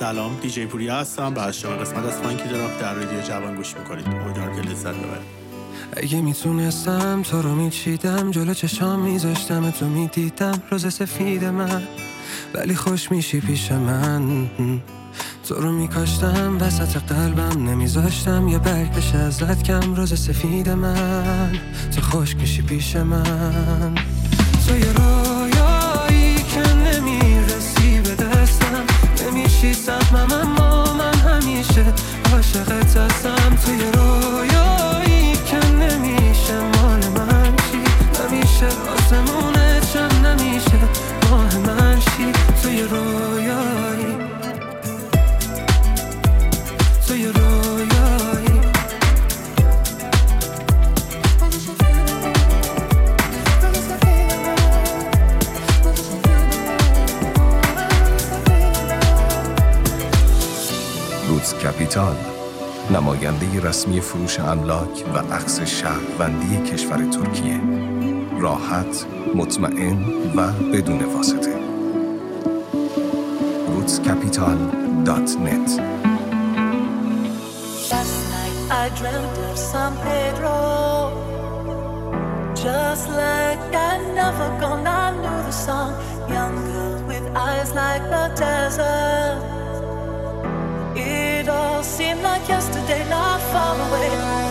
سلام، دیجی پوریا هستم و از شما قسمت از فانکی دراپ در رادیو جوان گوش میکنید. امیدوارم که لذت ببرید. اگه میتونستم تو رو میچیدم، جلو چشام میذاشتم، تو میدیدم روز سفید من، ولی خوش میشی پیش من. تو رو میکاشتم وسط قلبم، نمیذاشتم یه برگ بشه ازت کم. روز سفید من، تو خوش میشی پیش من. تو یه رویایی که نمیرسی به دستم، نمیشی سهمم اما من همیشه عاشقت هستم. تو یه رویایی که نمیشه مال من شی، نمیشه آسمونه چم، نمیشه ماه من شی. تو یه رویایی، تو یه رویایی. رودز کپیتال، نماینده رسمی فروش املاک و اخذ شهروندی کشور ترکیه. راحت، مطمئن و بدون واسطه. rootscapital.net. Last night I dreamt of San Pedro, just like I'd never gone. I knew the song, young girl with eyes like the desert. It all seemed like yesterday, not far away.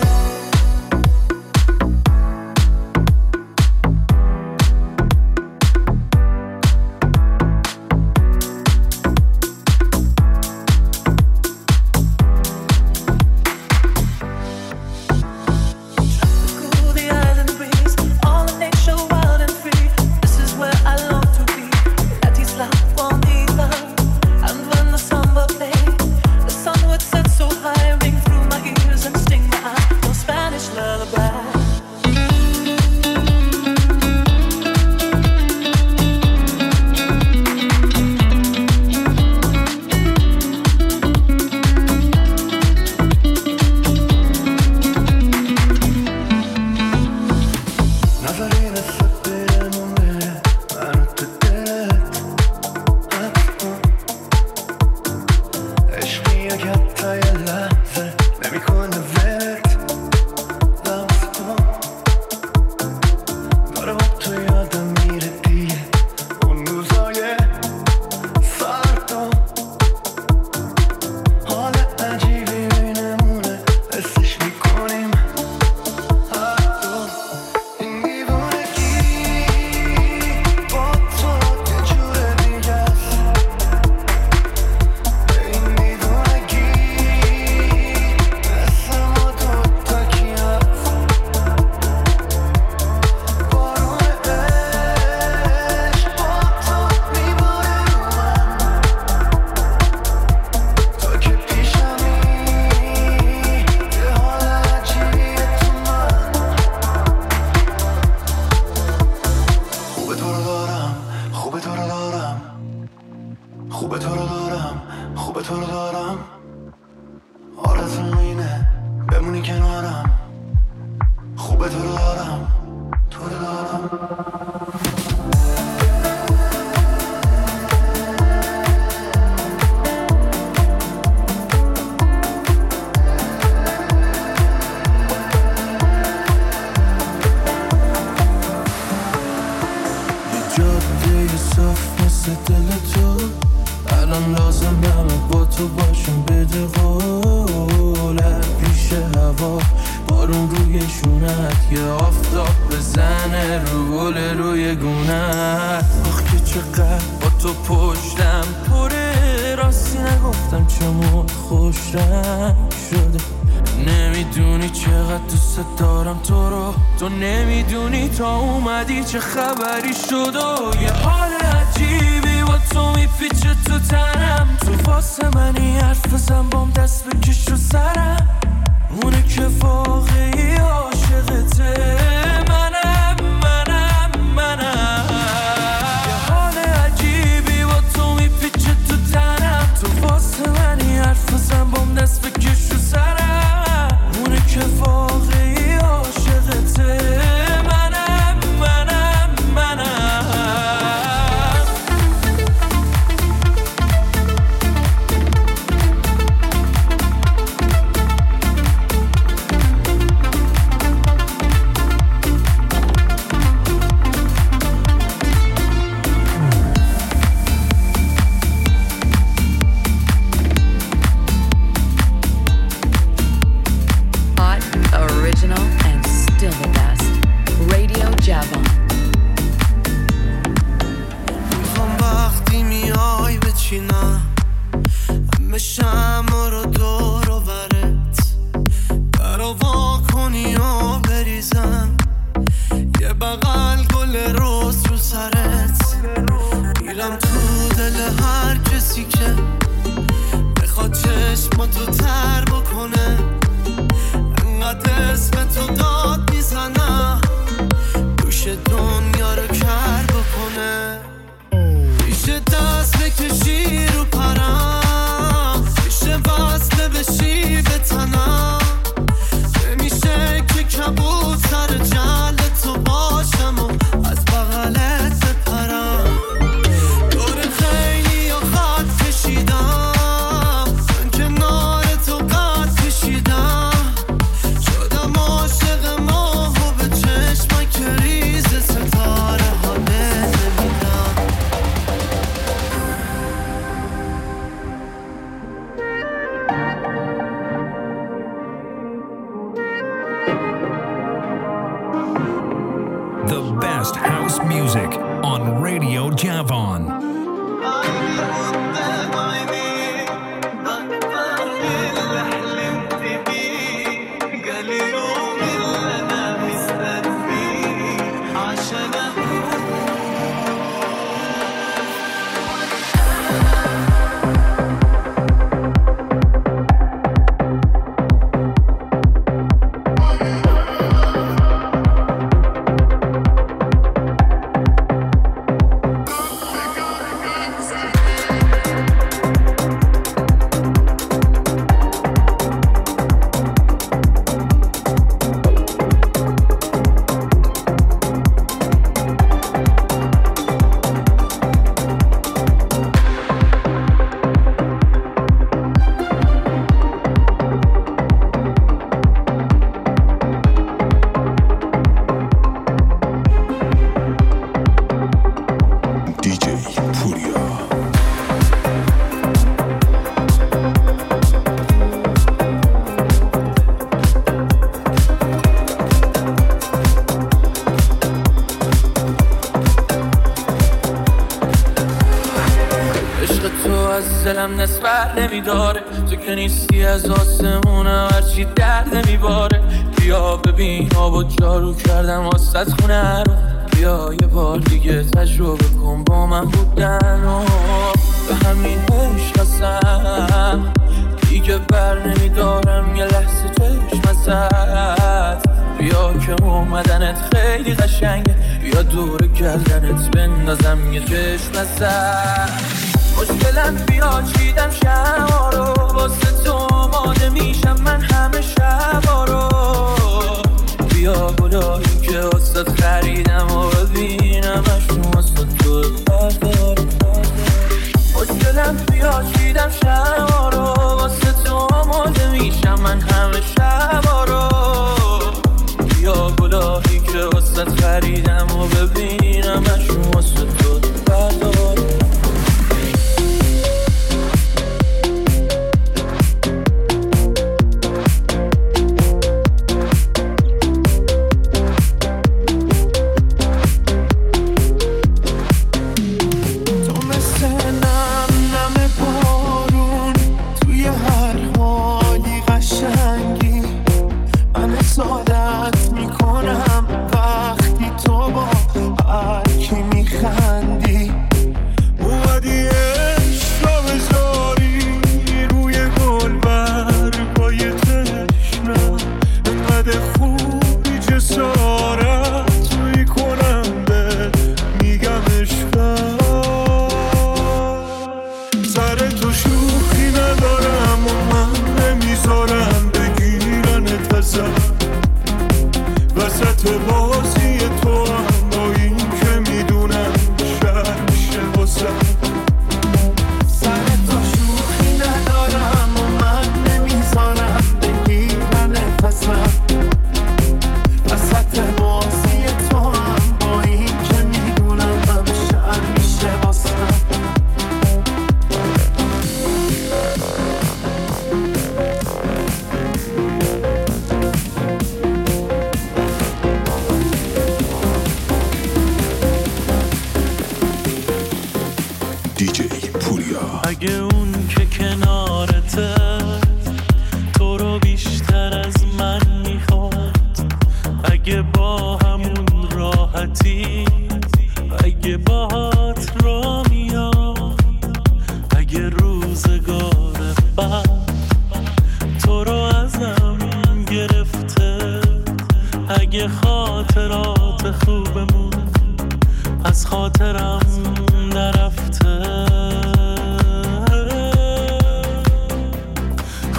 چه خبری شد و یه حال عجیبی با تو میپیچه تو تنم. تو واسه منی حرف بزن بام دست بکش رو سرم. اونه که واقعی عاشقته منم. یه حال عجیبی با تو میپیچه تو تنم. تو واسه منی حرف بزن بام دست بکش رو سرم. اونه که واقعی عاشقته شمع رو دور و برت برا وا کنی و بریزم یه بغل گل روز رو سرت میرم تو دل هر کسی که بخواد چشماتو تر بکنه انقدر اسم تو داد میزنم دوش دنیا رو کر بکنه میشه دست بکشی رو پرم میشه وصله بشی به تنم نمیشه که کبود سر جل تو باشم و از بغلت بپرم دور خیلی و خط کشیدم من کنار تو قد کشیدم شدم عاشق ماه و به چشمک که ریز ستاره ها بنمیدم The best house music on Radio Javon. دلم نسبت نمیداره تو که نیستی از آسمونم هرچی درد نمیباره بیا ببین آبا جارو کردم واسط خونه رو بیا یه بار دیگه تجربه کن با من بودن و به همین عشق هستم دیگه بر نمیدارم یه لحظه چشم ازت بیا که اومدنت خیلی قشنگه بیا دور گردنت بندازم یه چشم ازت مشکلم بیا چیدم شما رو واسه تو آماده میشم من همه شبا رو بیا گلایی که واسه خریدم و ببینم اشون واسه تو بردارم مشکلم بیا چیدم شما رو واسه تو آماده میشم من همه شبا رو بیا گلایی که واسه خریدم و ببینم اشون واسه تو بردارم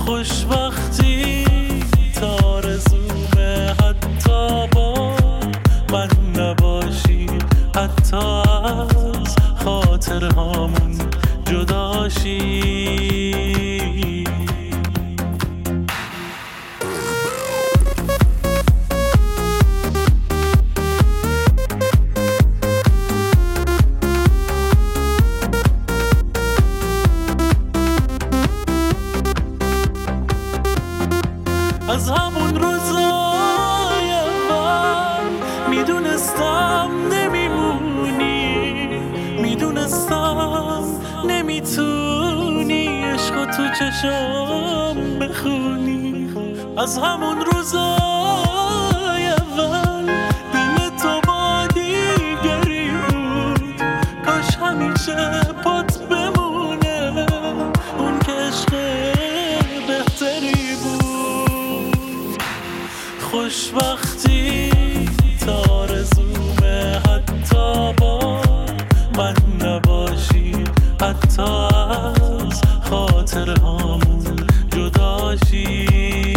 خوشبختی تارزومه حتی با من نباشی، حتی از خاطرهامون جداشی. از همون روزای اول میدونستم نمیمونی، میدونستم نمیتونی عشقو تو چشم بخونی. از همون روزای اول دل تو با دیگری بود، کاش همیشه پات بمونه اون که عشق بهتری بود. خوشبختی تارزومه حتی با من نباشی، حتی از خاطرهامون جداشی.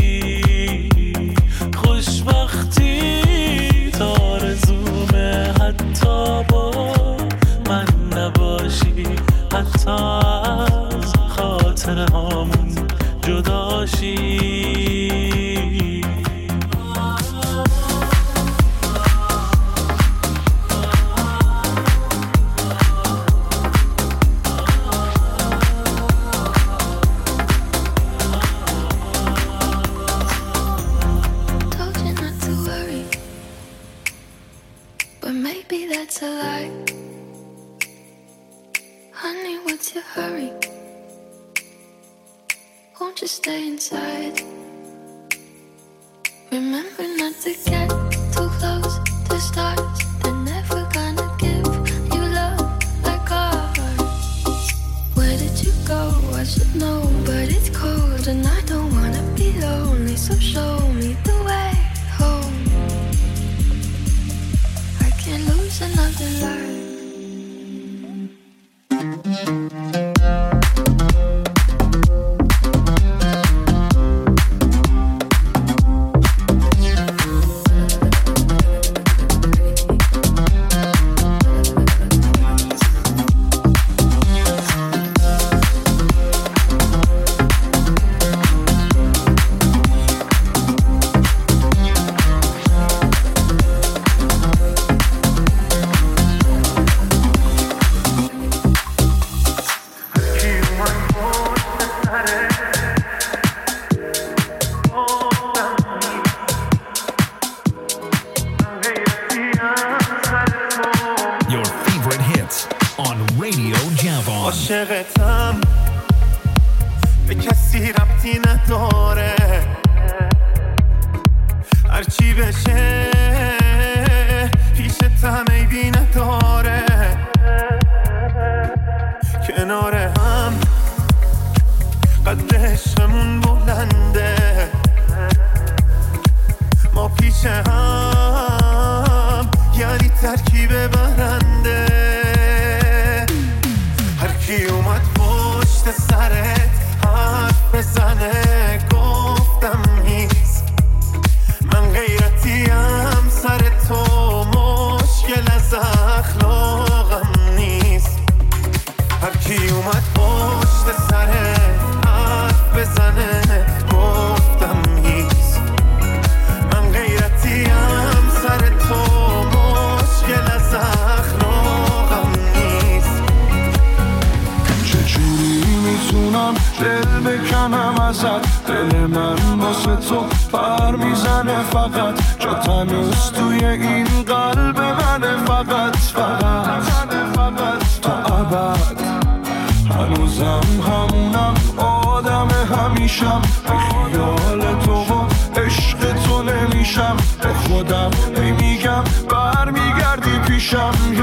خوشبختی تارزومه حتی با من نباشی، حتی از خاطرهامون جداشی. That's a lie. Honey, what's your hurry? Won't you stay inside? Remember not to get too close to stars. They're never gonna give you love like ours. Where did you go? I should know, but it's cold and I don't wanna be lonely. So show me the way home. Can't lose another life. عاشقتم به کسی ربطی نداره، هرچی بشه پیشت هم عیبی نداره. کنار هم قد عشقمون بلنده، ما پیش هم یعنی ترکیب برنده. هرکی اومد پشت سرت حرف بزنه گفتم نیست، من غیرتیم سر تو مشکل از اخلاقم نیست. هرکی اومد پشت سرت حرف بزنه گفتم نیست، من غیرتیم سر تو مشکل از اخلاقم نیست. میتونم دل بکنم ازت، دل من واسه تو پر میزنه فقط، جا تنوز توی این قلب منه فقط تا ابد. هنوزم همونم آدم همیشم، به خیال تو و عشق تو نمیشم، به خودم میگم برمیگردی پیشم یه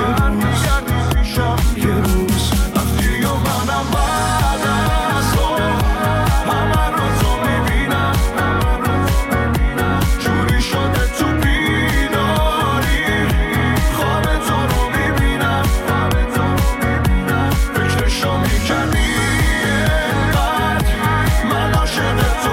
روز رفتی و منم بعد از تو همه رو تو میبینم، جوری شده تو بیداری خواب تو رو میبینم، فکرشو میکنی اینقدر من عاشق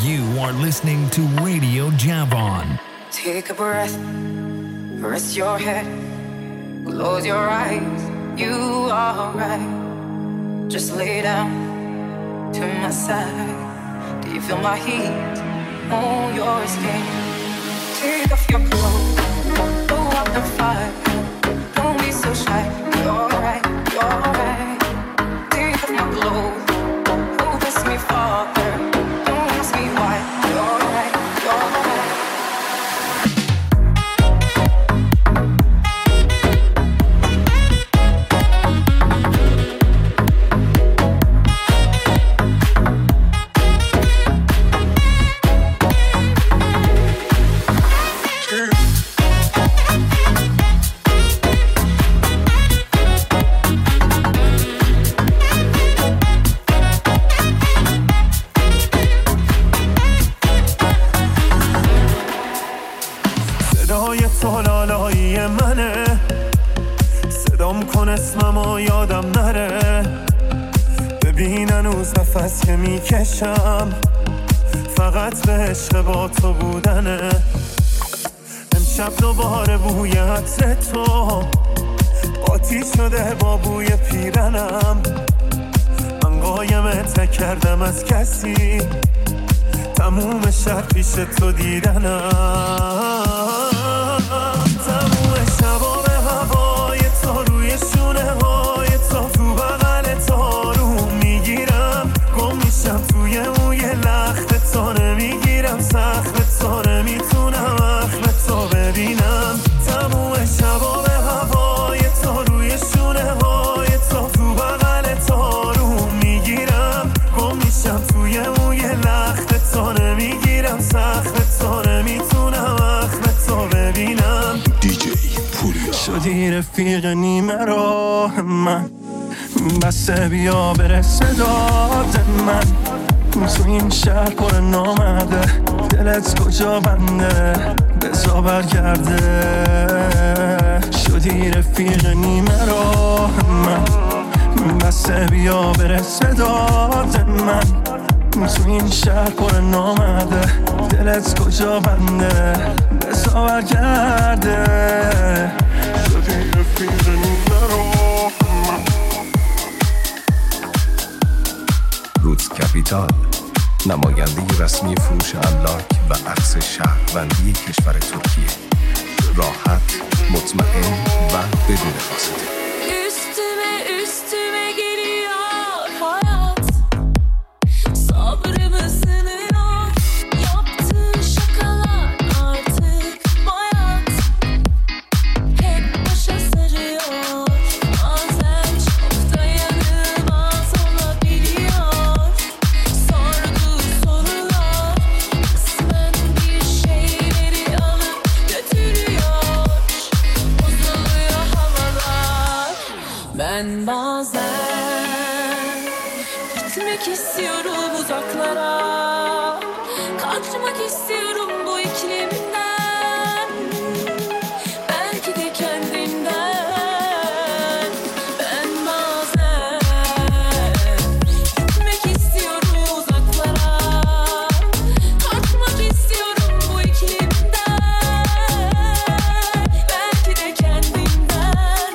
You are listening to Radio Javon. Take a breath, rest your head, close your eyes, you are right. Just lay down to my side. Do you feel my heat on your skin? Take off your clothes, blow up the fire. Don't be so shy, you're right, you're right. Take off my clothes, oh bless me Father. Don't ask me why, you're right, you're right. اسممو یادم نره ببین هنوز نفس که میکشم فقط به عشق با تو بودنه امشب دوباره بوی عطر تو قاطی شده با بوی پیرنم من قایمت کردم از کسی تموم شب پیش تو دیدنم تموم شبا به هوای تو روی شونه های تو بغل تو رو میگیرم گم میشم توی موی لخت تو نمیگیرم سخت تو نمیتونم اخم تو ببینم تموم شبا به هوای تو روی شونه های تو بغل تو رو میگیرم گم میشم توی موی لخت تو نمیگیرم سخت تو نمیتونم اخم تو ببینم شدی رفیق نیمه راه من بسه بیا برسه داد من تو این شهر پر نامرده دلت کجا بنده بزا برگرده شدی رفیق نیمه راه من بسه بیا برسه داد من تو این شهر پر نامرده دلت کجا بنده بزا برگرده شدی رفیق نیمه راه من رودز کپیتال نماینده رسمی فروش املاک و عکس شهروندی کشور ترکیه راحت، مطمئن و بدون واسطه Üstüme geliyor hayat Sabrımı sınıyor Yaptığı şakalar artık bayat Hep başa sarıyor Bazen çok dayanılmaz olabiliyor Sorduğu sorular Kısmen bir şeyleri alıp götürüyor Bozuluyor havalar Ben bazen gitmek istiyorum uzaklara Kaçmak istiyorum bu iklimden Belki de kendimden Ben bazen gitmek istiyorum uzaklara Kaçmak istiyorum bu iklimden Belki de kendimden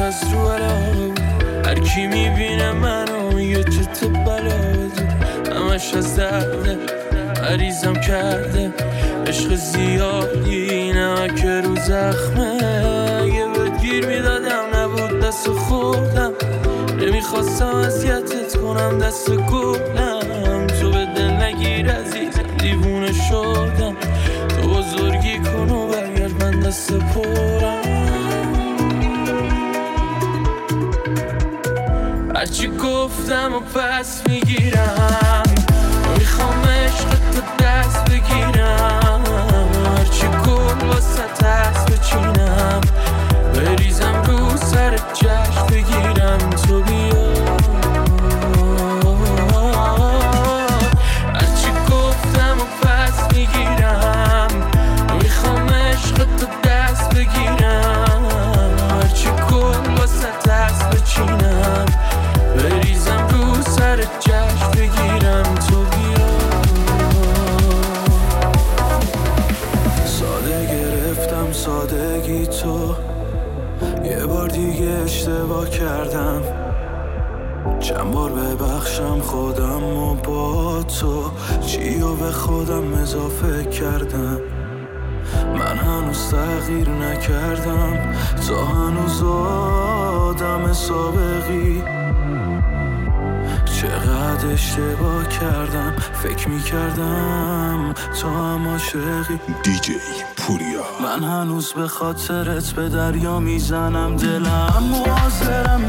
از رو علاقه هر کی میبینه منو میگه چه تو بلاده همش از درده مریضم کرده عشق زیادی نمک رو زخمه اگه بهت گیر میدادم نبود دست خوردم نمیخواستم اذیتت کنم دست گلم تو به دل نگیر عزیزم دیوونه شدم تو بزرگی کن و برگرد من دست پرم هرچی گفتم و پس میگیرم میخوام عشق تو دست بگیرم هرچی گل واسه دست بچینم بریزم رو سر جشن بگیرم تو بیا هرچی گفتم و پس میگیرم میخوام عشق تو دست بگیرم هرچی گل واسه دست بچینم بریزم رو سر جشن بگیرم تو بیا ساده گرفتم سادگی تو یه بار دیگه اشتباه کردم چند بار ببخشم خودم و با تو چیو به خودم اضافه کردم من هنوز تغییر نکردم تا هنوز آدم سابقی چقدر اشتباه کردم فکر میکردم تو هم عاشقی دیجی پوریا من هنوز به خاطرت به دریا میزنم دلم و حاضرم